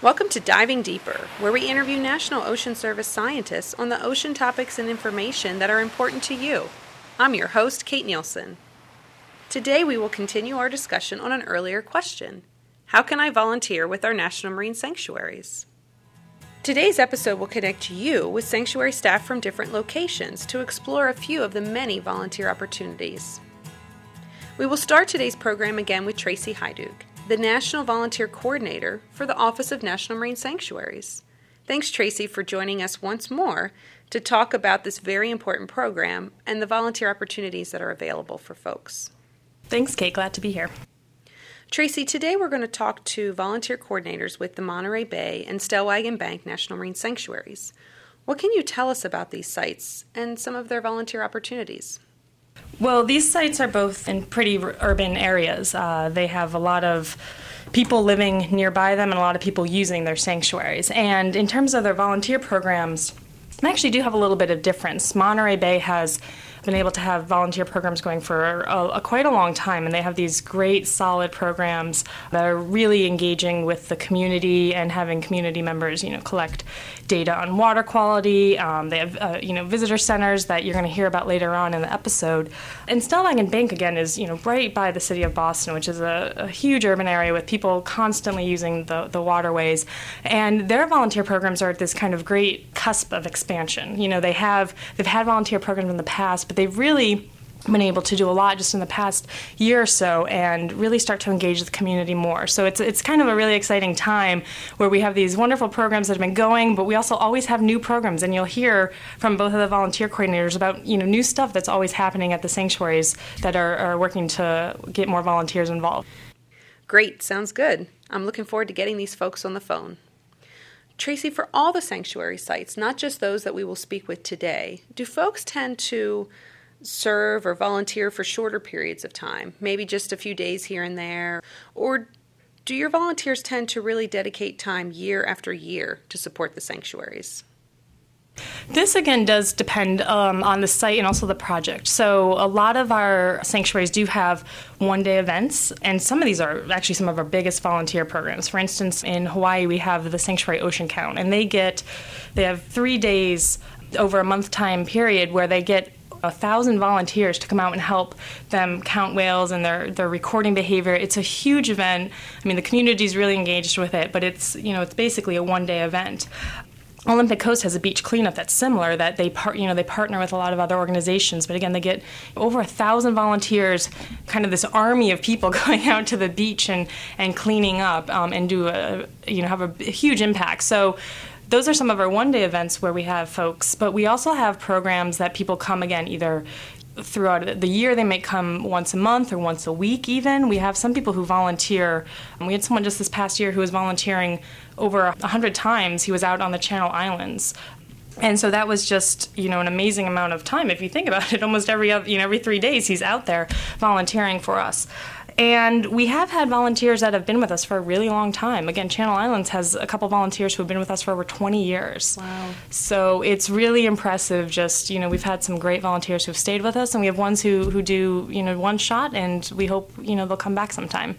Welcome to Diving Deeper, where we interview National Ocean Service scientists on the ocean topics and information that are important to you. I'm your host, Kate Nielsen. Today we will continue our discussion on an earlier question. How can I volunteer with our National Marine Sanctuaries? Today's episode will connect you with sanctuary staff from different locations to explore a few of the many volunteer opportunities. We will start today's program again with Tracy Hyduk, the National Volunteer Coordinator for the Office of National Marine Sanctuaries. Thanks, Tracy, for joining us once more to talk about this very important program and the volunteer opportunities that are available for folks. Thanks, Kate. Glad to be here. Tracy, today we're going to talk to volunteer coordinators with the Monterey Bay and Stellwagen Bank National Marine Sanctuaries. What can you tell us about these sites and some of their volunteer opportunities? Well, these sites are both in pretty urban areas. They have a lot of people living nearby them and a lot of people using their sanctuaries. And in terms of their volunteer programs, they actually do have a little bit of difference. Monterey Bay has been able to have volunteer programs going for quite a long time, and they have these great, solid programs that are really engaging with the community and having community members, collect data on water quality. They have, visitor centers that you're going to hear about later on in the episode. And Stellwagen Bank, again, is, right by the city of Boston, which is a huge urban area with people constantly using the waterways. And their volunteer programs are at this kind of great cusp of expansion. They've had volunteer programs in the past, but they've really been able to do a lot just in the past year or so and really start to engage the community more. So it's kind of a really exciting time where we have these wonderful programs that have been going, but we also always have new programs, and you'll hear from both of the volunteer coordinators about new stuff that's always happening at the sanctuaries that are working to get more volunteers involved. Great, sounds good. I'm looking forward to getting these folks on the phone. Tracy, for all the sanctuary sites, not just those that we will speak with today, do folks tend to serve or volunteer for shorter periods of time, maybe just a few days here and there? Or do your volunteers tend to really dedicate time year after year to support the sanctuaries? This, again, does depend on the site and also the project. So a lot of our sanctuaries do have one-day events, and some of these are actually some of our biggest volunteer programs. For instance, in Hawaii, we have the Sanctuary Ocean Count, and they have 3 days over a month time period where they get 1,000 volunteers to come out and help them count whales and their recording behavior. It's a huge event. I mean, the community is really engaged with it, but it's basically a one-day event. Olympic Coast has a beach cleanup that's similar, that they partner with a lot of other organizations, but again, they get over 1,000 volunteers, kind of this army of people going out to the beach and cleaning up and have a huge impact. So those are some of our one-day events where we have folks, but we also have programs that people come again either throughout the year. They may come once a month or once a week even. We have some people who volunteer. We had someone just this past year who was volunteering over 100 times. He was out on the Channel Islands. And so that was just, an amazing amount of time. If you think about it, almost every 3 days he's out there volunteering for us. And we have had volunteers that have been with us for a really long time. Again, Channel Islands has a couple volunteers who have been with us for over 20 years. Wow. So it's really impressive. Just, we've had some great volunteers who have stayed with us, and we have ones who do, one shot, and we hope, they'll come back sometime.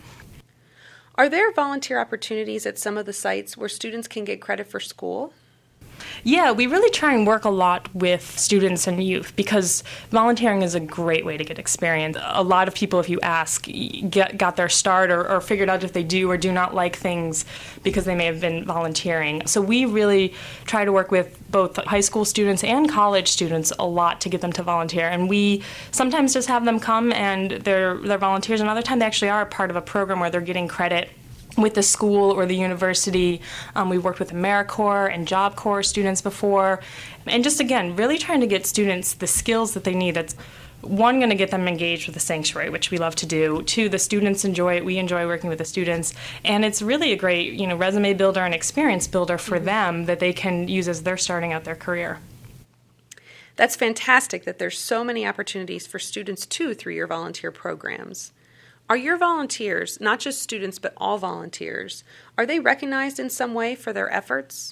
Are there volunteer opportunities at some of the sites where students can get credit for school? Yeah, we really try and work a lot with students and youth because volunteering is a great way to get experience. A lot of people, if you ask, got their start or figured out if they do or do not like things because they may have been volunteering. So we really try to work with both high school students and college students a lot to get them to volunteer. And we sometimes just have them come and they're volunteers, and other time they actually are a part of a program where they're getting credit with the school or the university. We've worked with AmeriCorps and Job Corps students before. And just, again, really trying to get students the skills that they need. That's, one, going to get them engaged with the sanctuary, which we love to do. Two, the students enjoy it. We enjoy working with the students. And it's really a great, resume builder and experience builder for them that they can use as they're starting out their career. That's fantastic that there's so many opportunities for students, too, through your volunteer programs. Are your volunteers, not just students, but all volunteers, are they recognized in some way for their efforts?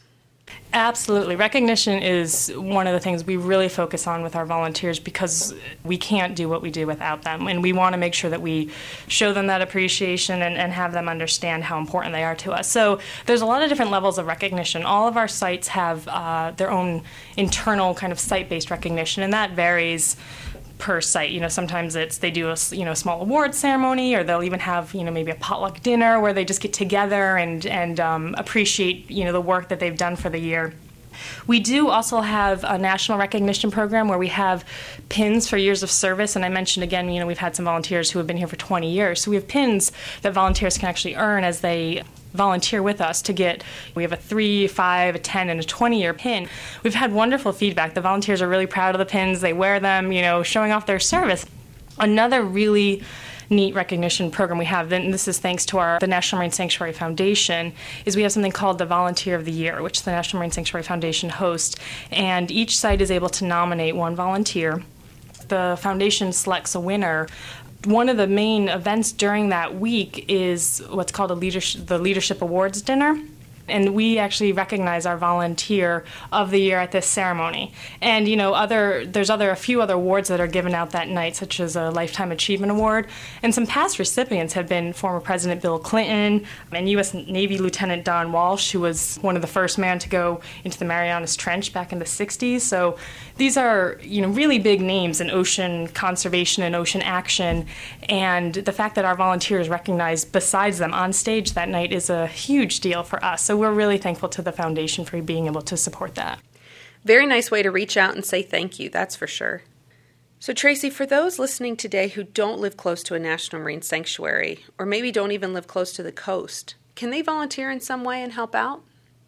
Absolutely. Recognition is one of the things we really focus on with our volunteers because we can't do what we do without them. And we want to make sure that we show them that appreciation and have them understand how important they are to us. So there's a lot of different levels of recognition. All of our sites have their own internal kind of site-based recognition, and that varies per site. Sometimes they do a small award ceremony, or they'll even have maybe a potluck dinner where they just get together and appreciate the work that they've done for the year. We do also have a national recognition program where we have pins for years of service, and I mentioned again, we've had some volunteers who have been here for 20 years, so we have pins that volunteers can actually earn as they volunteer with us to get. We have a 3, 5, a 10, and a 20-year pin. We've had wonderful feedback. The volunteers are really proud of the pins. They wear them, showing off their service. Another really neat recognition program we have, and this is thanks to the National Marine Sanctuary Foundation, is we have something called the Volunteer of the Year, which the National Marine Sanctuary Foundation hosts, and each site is able to nominate one volunteer. The foundation selects a winner. One of the main events during that week is what's called the Leadership Awards Dinner. And we actually recognize our volunteer of the year at this ceremony. And there's a few other awards that are given out that night, such as a Lifetime Achievement Award. And some past recipients have been former President Bill Clinton and U.S. Navy Lieutenant Don Walsh, who was one of the first men to go into the Marianas Trench back in the 60s. So these are really big names in ocean conservation and ocean action. And the fact that our volunteers recognized besides them on stage that night is a huge deal for us. So we're really thankful to the foundation for being able to support that. Very nice way to reach out and say thank you, that's for sure. So Tracy, for those listening today who don't live close to a national marine sanctuary, or maybe don't even live close to the coast, can they volunteer in some way and help out?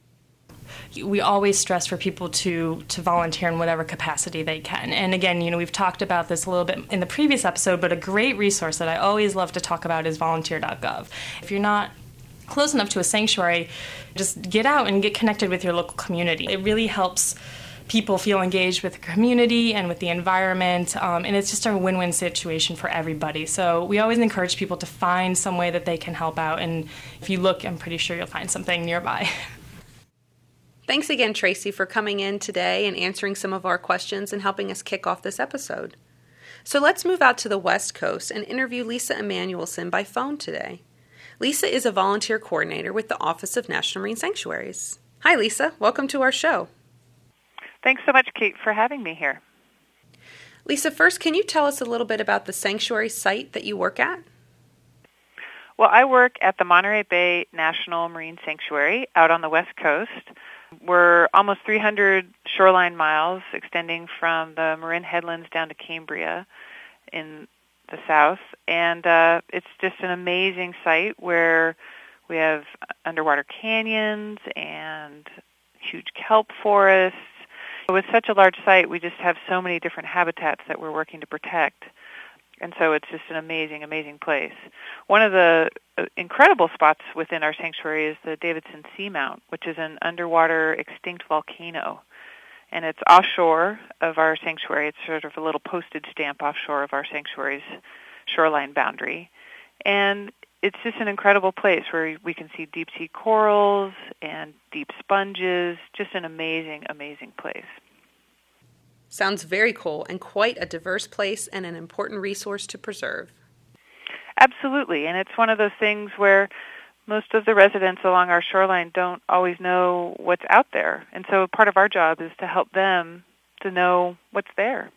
We always stress for people to volunteer in whatever capacity they can. And again, we've talked about this a little bit in the previous episode, but a great resource that I always love to talk about is volunteer.gov. If you're not close enough to a sanctuary, just get out and get connected with your local community. It really helps people feel engaged with the community and with the environment, and it's just a win-win situation for everybody. So we always encourage people to find some way that they can help out, and if you look, I'm pretty sure you'll find something nearby. Thanks again, Tracy, for coming in today and answering some of our questions and helping us kick off this episode. So let's move out to the West Coast and interview Lisa Emanuelson by phone today. Lisa is a volunteer coordinator with the Office of National Marine Sanctuaries. Hi, Lisa. Welcome to our show. Thanks so much, Kate, for having me here. Lisa, first, can you tell us a little bit about the sanctuary site that you work at? Well, I work at the Monterey Bay National Marine Sanctuary out on the West Coast. We're almost 300 shoreline miles extending from the Marin Headlands down to Cambria in the south, and it's just an amazing site where we have underwater canyons and huge kelp forests. With such a large site, we just have so many different habitats that we're working to protect, and so it's just an amazing, amazing place. One of the incredible spots within our sanctuary is the Davidson Seamount, which is an underwater extinct volcano. And it's offshore of our sanctuary. It's sort of a little postage stamp offshore of our sanctuary's shoreline boundary. And it's just an incredible place where we can see deep-sea corals and deep sponges. Just an amazing, amazing place. Sounds very cool and quite a diverse place and an important resource to preserve. Absolutely. And it's one of those things where most of the residents along our shoreline don't always know what's out there. And so part of our job is to help them to know what's there.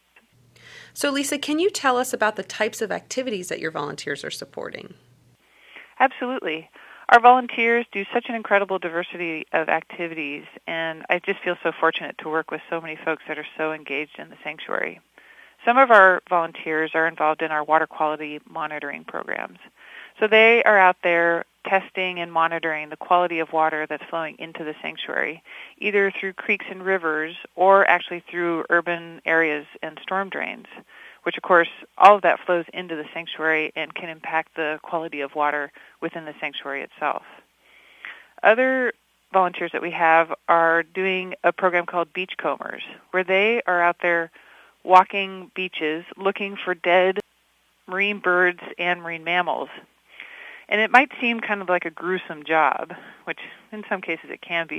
So Lisa, can you tell us about the types of activities that your volunteers are supporting? Absolutely. Our volunteers do such an incredible diversity of activities, and I just feel so fortunate to work with so many folks that are so engaged in the sanctuary. Some of our volunteers are involved in our water quality monitoring programs. So they are out there testing and monitoring the quality of water that's flowing into the sanctuary, either through creeks and rivers or actually through urban areas and storm drains, which, of course, all of that flows into the sanctuary and can impact the quality of water within the sanctuary itself. Other volunteers that we have are doing a program called Beachcombers, where they are out there walking beaches looking for dead marine birds and marine mammals. And it might seem kind of like a gruesome job, which in some cases it can be,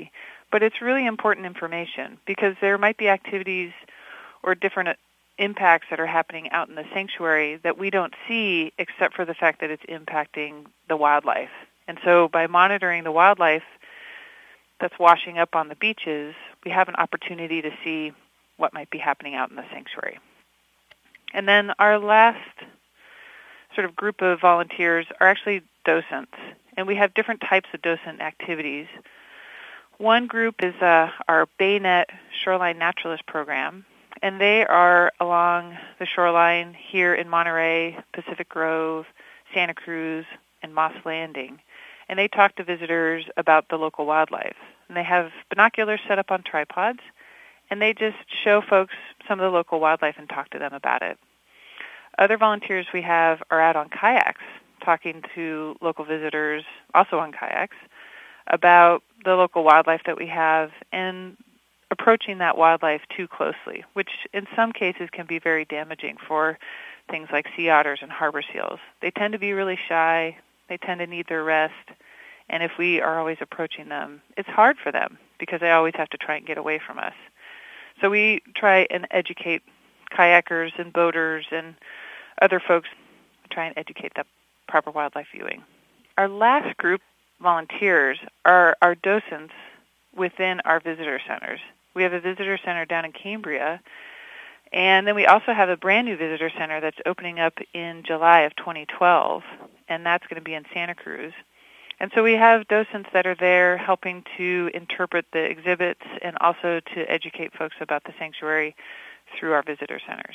but it's really important information because there might be activities or different impacts that are happening out in the sanctuary that we don't see except for the fact that it's impacting the wildlife. And so by monitoring the wildlife that's washing up on the beaches, we have an opportunity to see what might be happening out in the sanctuary. And then our last sort of group of volunteers are actually docents, and we have different types of docent activities. One group is our BayNet Shoreline Naturalist Program, and they are along the shoreline here in Monterey, Pacific Grove, Santa Cruz, and Moss Landing. And they talk to visitors about the local wildlife. And they have binoculars set up on tripods, and they just show folks some of the local wildlife and talk to them about it. Other volunteers we have are out on kayaks, talking to local visitors, also on kayaks, about the local wildlife that we have and approaching that wildlife too closely, which in some cases can be very damaging for things like sea otters and harbor seals. They tend to be really shy. They tend to need their rest. And if we are always approaching them, it's hard for them because they always have to try and get away from us. So we try and educate kayakers and boaters and other folks, try and educate the proper wildlife viewing. Our last group, volunteers, are our docents within our visitor centers. We have a visitor center down in Cambria, and then we also have a brand new visitor center that's opening up in July of 2012, and that's going to be in Santa Cruz. And so we have docents that are there helping to interpret the exhibits and also to educate folks about the sanctuary through our visitor centers.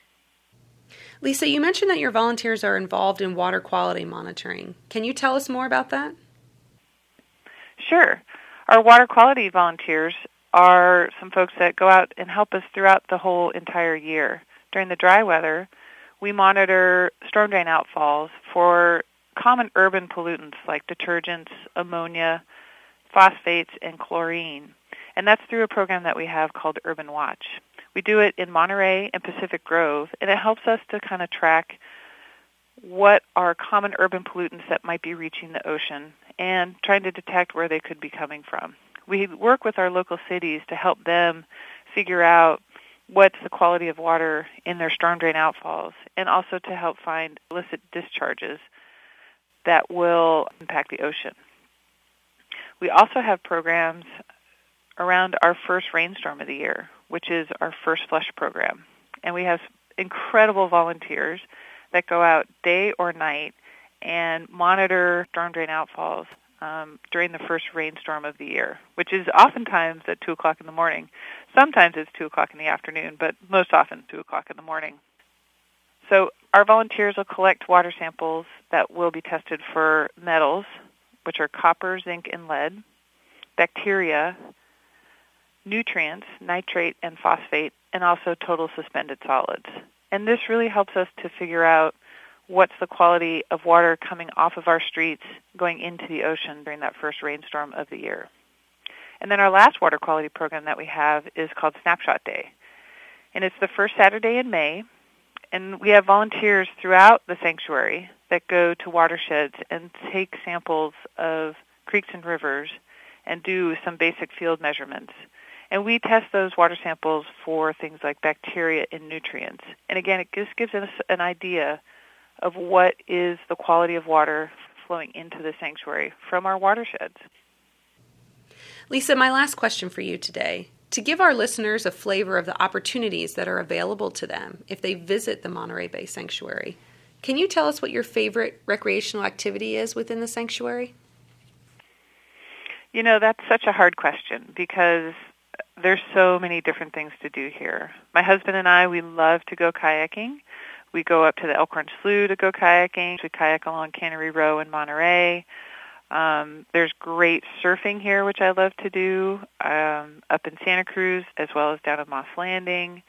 Lisa, you mentioned that your volunteers are involved in water quality monitoring. Can you tell us more about that? Sure. Our water quality volunteers are some folks that go out and help us throughout the whole entire year. During the dry weather, we monitor storm drain outfalls for common urban pollutants like detergents, ammonia, phosphates, and chlorine. And that's through a program that we have called Urban Watch. We do it in Monterey and Pacific Grove, and it helps us to kind of track what are common urban pollutants that might be reaching the ocean and trying to detect where they could be coming from. We work with our local cities to help them figure out what's the quality of water in their storm drain outfalls and also to help find illicit discharges that will impact the ocean. We also have programs around our first rainstorm of the year, which is our First Flush program. And we have incredible volunteers that go out day or night and monitor storm drain outfalls during the first rainstorm of the year, which is oftentimes at 2 o'clock in the morning. Sometimes it's 2 o'clock in the afternoon, but most often 2 o'clock in the morning. So our volunteers will collect water samples that will be tested for metals, which are copper, zinc, and lead, bacteria, nutrients, nitrate and phosphate, and also total suspended solids. And this really helps us to figure out what's the quality of water coming off of our streets going into the ocean during that first rainstorm of the year. And then our last water quality program that we have is called Snapshot Day. And it's the first Saturday in May, and we have volunteers throughout the sanctuary that go to watersheds and take samples of creeks and rivers and do some basic field measurements. And we test those water samples for things like bacteria and nutrients. And again, it just gives us an idea of what is the quality of water flowing into the sanctuary from our watersheds. Lisa, my last question for you today. To give our listeners a flavor of the opportunities that are available to them if they visit the Monterey Bay Sanctuary, can you tell us what your favorite recreational activity is within the sanctuary? You know, that's such a hard question because there's so many different things to do here. My husband and I, we love to go kayaking. We go up to the Elkhorn Slough to go kayaking. We kayak along Cannery Row in Monterey. There's great surfing here, which I love to do, up in Santa Cruz as well as down at Moss Landing.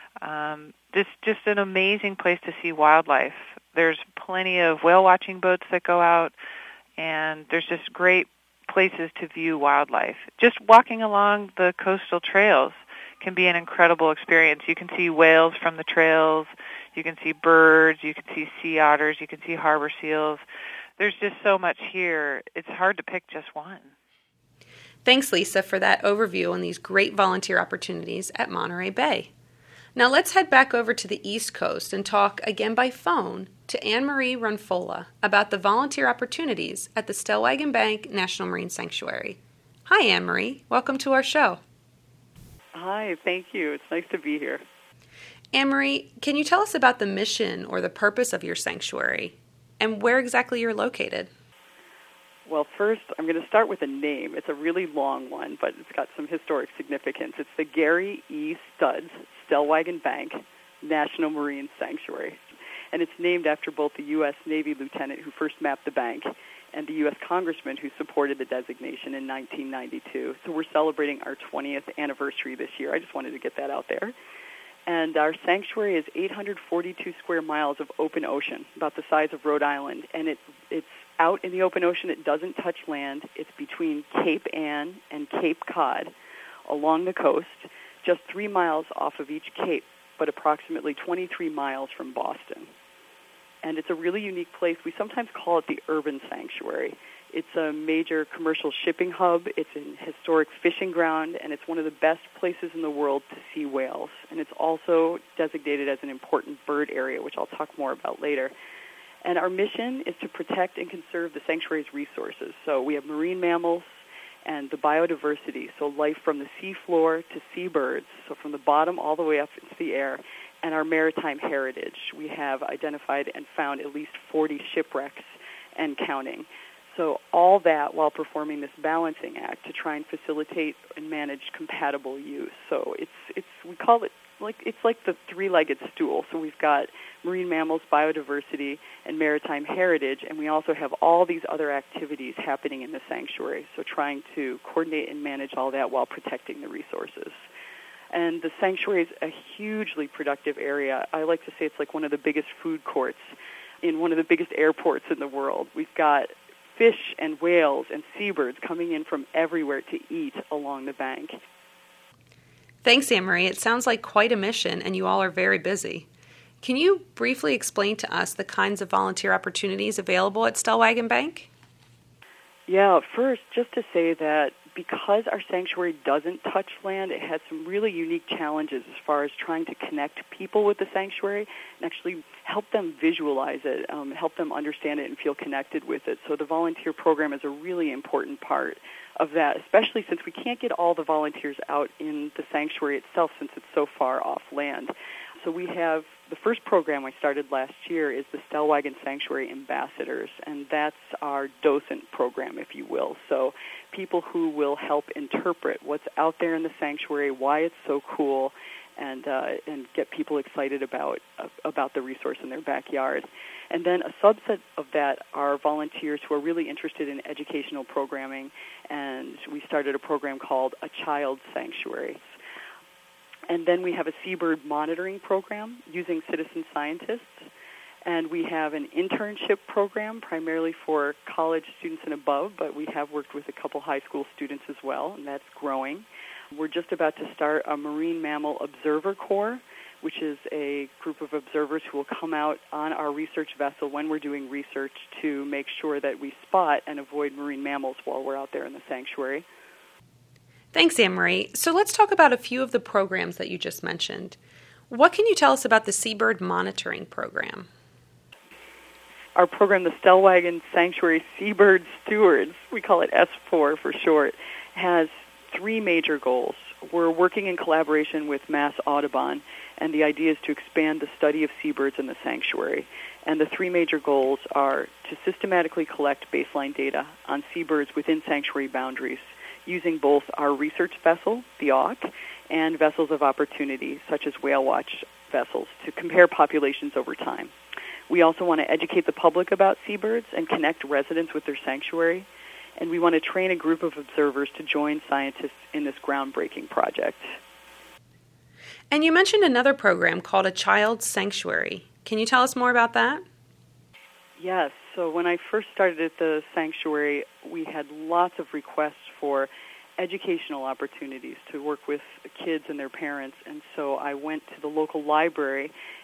Just an amazing place to see wildlife. There's plenty of whale watching boats that go out, and there's just great places to view wildlife. Just walking along the coastal trails can be an incredible experience. You can see whales from the trails. You can see birds. You can see sea otters. You can see harbor seals. There's just so much here. It's hard to pick just one. Thanks, Lisa, for that overview on these great volunteer opportunities at Monterey Bay. Now let's head back over to the East Coast and talk again by phone to Anne-Marie Runfola about the volunteer opportunities at the Stellwagen Bank National Marine Sanctuary. Hi, Anne-Marie. Welcome to our show. Hi, thank you. It's nice to be here. Anne-Marie, can you tell us about the mission or the purpose of your sanctuary and where exactly you're located? Well, first, I'm going to start with a name. It's a really long one, but it's got some historic significance. It's the Gary E. Studs Stellwagen Bank National Marine Sanctuary. And it's named after both the U.S. Navy lieutenant who first mapped the bank and the U.S. congressman who supported the designation in 1992. So we're celebrating our 20th anniversary this year. I just wanted to get that out there. And our sanctuary is 842 square miles of open ocean, about the size of Rhode Island. And it's out in the open ocean. It doesn't touch land. It's between Cape Ann and Cape Cod along the coast, just 3 miles off of each cape, but approximately 23 miles from Boston. And it's a really unique place. We sometimes call it the urban sanctuary. It's a major commercial shipping hub. It's an historic fishing ground, and it's one of the best places in the world to see whales. And it's also designated as an important bird area, which I'll talk more about later. And our mission is to protect and conserve the sanctuary's resources. So we have marine mammals and the biodiversity, so life from the seafloor to seabirds, so from the bottom all the way up into the air, and our maritime heritage. We have identified and found at least 40 shipwrecks and counting. So all that while performing this balancing act to try and facilitate and manage compatible use. So we call it it's like the three-legged stool. So we've got marine mammals, biodiversity, and maritime heritage, and we also have all these other activities happening in the sanctuary. So trying to coordinate and manage all that while protecting the resources. And the sanctuary is a hugely productive area. I like to say it's like one of the biggest food courts in one of the biggest airports in the world. We've got fish and whales and seabirds coming in from everywhere to eat along the bank. Thanks, Anne-Marie. It sounds like quite a mission, and you all are very busy. Can you briefly explain to us the kinds of volunteer opportunities available at Stellwagen Bank? Yeah, first, just to say that because our sanctuary doesn't touch land, it has some really unique challenges as far as trying to connect people with the sanctuary and actually help them visualize it, help them understand it and feel connected with it. So the volunteer program is a really important part of that, especially since we can't get all the volunteers out in the sanctuary itself since it's so far off land. So we have the first program we started last year is the Stellwagen Sanctuary Ambassadors, and that's our docent program, if you will. So people who will help interpret what's out there in the sanctuary, why it's so cool, and get people excited about the resource in their backyard. And then a subset of that are volunteers who are really interested in educational programming, and we started a program called A Child Sanctuary. And then we have a seabird monitoring program using citizen scientists. And we have an internship program primarily for college students and above, but we have worked with a couple high school students as well, and that's growing. We're just about to start a Marine Mammal Observer Corps, which is a group of observers who will come out on our research vessel when we're doing research to make sure that we spot and avoid marine mammals while we're out there in the sanctuary. Thanks, Anne-Marie. So let's talk about a few of the programs that you just mentioned. What can you tell us about the Seabird Monitoring Program? Our program, the Stellwagen Sanctuary Seabird Stewards, we call it S4 for short, has 3 major goals. We're working in collaboration with Mass Audubon, and the idea is to expand the study of seabirds in the sanctuary. And the 3 major goals are to systematically collect baseline data on seabirds within sanctuary boundaries, using both our research vessel, the Auk, and vessels of opportunity, such as whale watch vessels, to compare populations over time. We also want to educate the public about seabirds and connect residents with their sanctuary. And we want to train a group of observers to join scientists in this groundbreaking project. And you mentioned another program called A Child Sanctuary. Can you tell us more about that? Yes. So when I first started at the sanctuary, we had lots of requests for educational opportunities to work with kids and their parents. And so I went to the local library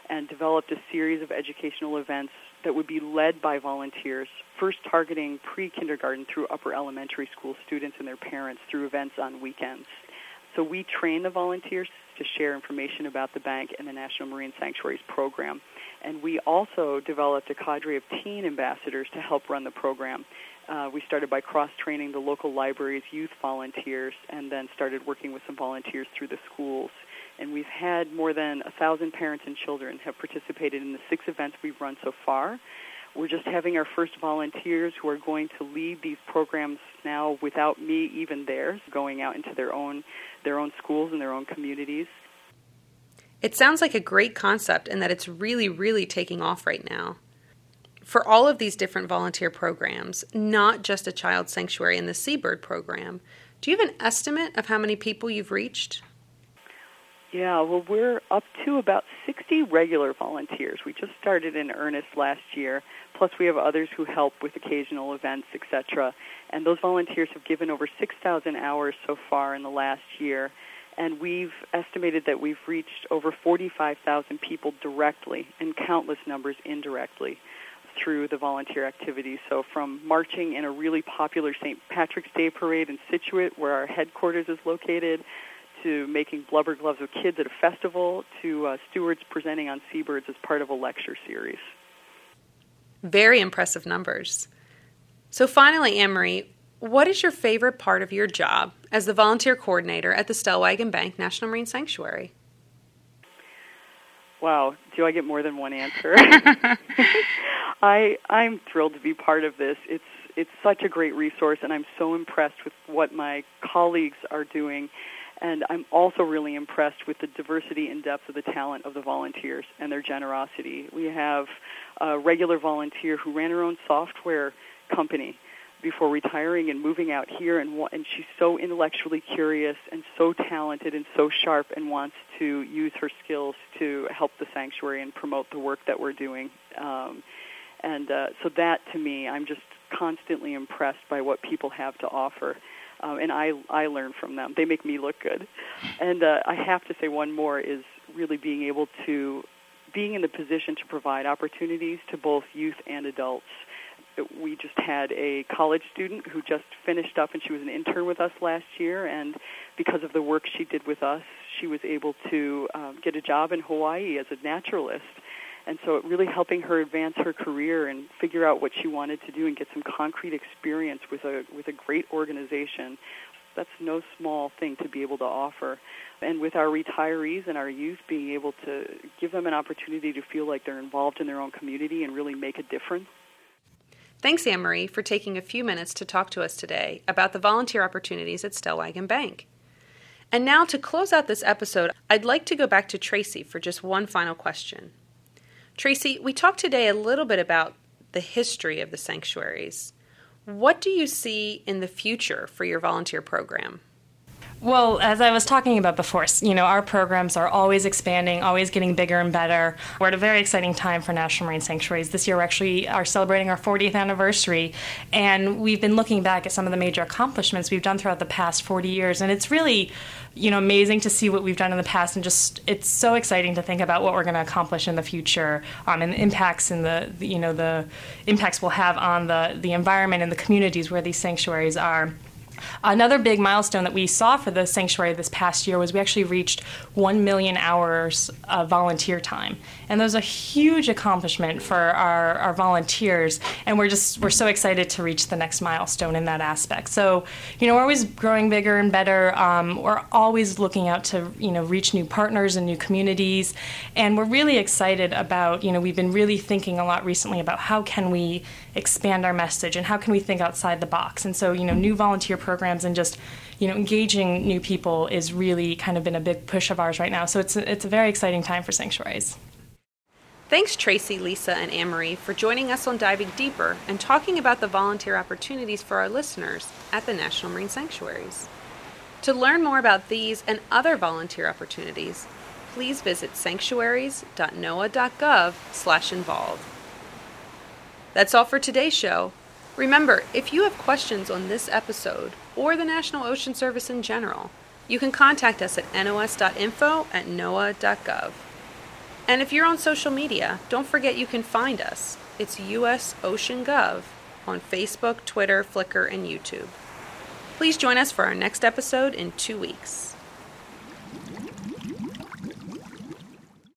and developed a series of educational events that would be led by volunteers, first targeting pre-kindergarten through upper elementary school students and their parents through events on weekends. So we train the volunteers to share information about the bank and the National Marine Sanctuaries program. And we also developed a cadre of teen ambassadors to help run the program. We started by cross-training the local libraries' youth volunteers and then started working with some volunteers through the schools. And we've had more than 1,000 parents and children have participated in the 6 events we've run so far. We're just having our first volunteers who are going to lead these programs now without me even there, going out into their own schools and their own communities. It sounds like a great concept and that it's really, really taking off right now. For all of these different volunteer programs, not just a child sanctuary and the Seabird program, do you have an estimate of how many people you've reached? Yeah, well, we're up to about 60 regular volunteers. We just started in earnest last year, plus we have others who help with occasional events, etc. And those volunteers have given over 6,000 hours so far in the last year, and we've estimated that we've reached over 45,000 people directly and countless numbers indirectly through the volunteer activities. So from marching in a really popular St. Patrick's Day parade in Scituate, where our headquarters is located, to making blubber gloves with kids at a festival, to stewards presenting on seabirds as part of a lecture series. Very impressive numbers. So finally, Anne-Marie, what is your favorite part of your job as the volunteer coordinator at the Stellwagen Bank National Marine Sanctuary? Wow, do I get more than one answer? I'm thrilled to be part of this. It's such a great resource, and I'm so impressed with what my colleagues are doing. And I'm also really impressed with the diversity and depth of the talent of the volunteers and their generosity. We have a regular volunteer who ran her own software company before retiring and moving out here, and she's so intellectually curious and so talented and so sharp and wants to use her skills to help the sanctuary and promote the work that we're doing. So that, to me, I'm just constantly impressed by what people have to offer. And I learn from them. They make me look good. And I have to say one more is really being in the position to provide opportunities to both youth and adults. We just had a college student who just finished up, and she was an intern with us last year, and because of the work she did with us, she was able to get a job in Hawaii as a naturalist. And so it really helping her advance her career and figure out what she wanted to do and get some concrete experience with a great organization. That's no small thing to be able to offer. And with our retirees and our youth, being able to give them an opportunity to feel like they're involved in their own community and really make a difference. Thanks, Anne-Marie, for taking a few minutes to talk to us today about the volunteer opportunities at Stellwagen Bank. And now, to close out this episode, I'd like to go back to Tracy for just one final question. Tracy, we talked today a little bit about the history of the sanctuaries. What do you see in the future for your volunteer program? Well, as I was talking about before, our programs are always expanding, always getting bigger and better. We're at a very exciting time for National Marine Sanctuaries. This year we actually are celebrating our 40th anniversary, and we've been looking back at some of the major accomplishments we've done throughout the past 40 years, and it's really, amazing to see what we've done in the past, and just it's so exciting to think about what we're going to accomplish in the future, and the impacts and the impacts we'll have on the environment and the communities where these sanctuaries are. Another big milestone that we saw for the sanctuary this past year was we actually reached 1 million hours of volunteer time. And that was a huge accomplishment for our volunteers, and we're so excited to reach the next milestone in that aspect. So, we're always growing bigger and better. We're always looking out to, reach new partners and new communities, and we're really excited about, we've been really thinking a lot recently about how can we expand our message and how can we think outside the box. And so, new volunteer programs and just, engaging new people is really kind of been a big push of ours right now. So it's a very exciting time for sanctuaries. Thanks, Tracy, Lisa, and Anne-Marie for joining us on Diving Deeper and talking about the volunteer opportunities for our listeners at the National Marine Sanctuaries. To learn more about these and other volunteer opportunities, please visit sanctuaries.noaa.gov/involve. That's all for today's show. Remember, if you have questions on this episode or the National Ocean Service in general, you can contact us at nos.info@noaa.gov. And if you're on social media, don't forget you can find us. It's US Ocean Gov on Facebook, Twitter, Flickr, and YouTube. Please join us for our next episode in 2 weeks.